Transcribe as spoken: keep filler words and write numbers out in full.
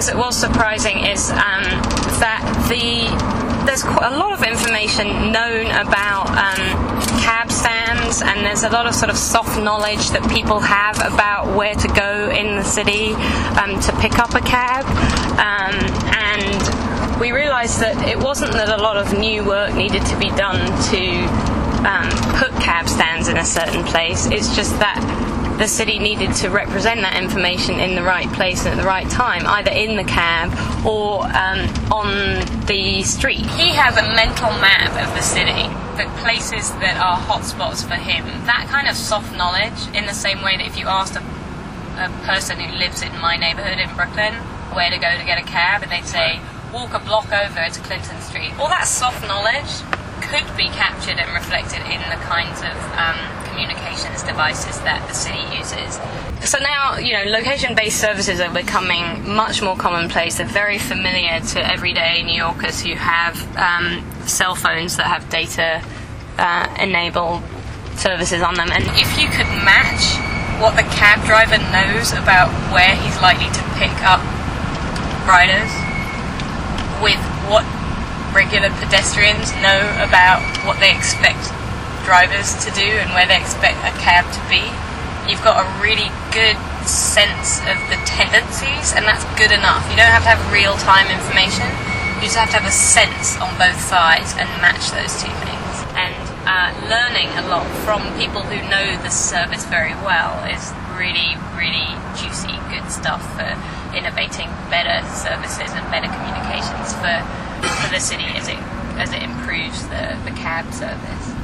things that was surprising is um, that the there's quite a lot of information known about um, cab stands, and there's a lot of sort of soft knowledge that people have about where to go in the city um, to pick up a cab. Um, and we realised that it wasn't that a lot of new work needed to be done to um, put cab stands in a certain place. It's just that the city needed to represent that information in the right place and at the right time, either in the cab or um, on the street. He has a mental map of the city, the places that are hotspots for him. That kind of soft knowledge, in the same way that if you asked a, a person who lives in my neighbourhood in Brooklyn where to go to get a cab, and they'd say, walk a block over to Clinton Street. All that soft knowledge could be captured and reflected in the kinds of um, communications devices that the city uses. So now, you know, location-based services are becoming much more commonplace. They're very familiar to everyday New Yorkers who have um, cell phones that have data-enabled uh, services on them. And if you could match what the cab driver knows about where he's likely to pick up riders with what regular pedestrians know about what they expect drivers to do and where they expect a cab to be, you've got a really good sense of the tendencies, and that's good enough. You don't have to have real-time information, you just have to have a sense on both sides and match those two things. And uh, learning a lot from people who know the service very well is really, really juicy, good stuff for innovating better services and better communications for for the city as it as it improves the, the cab service.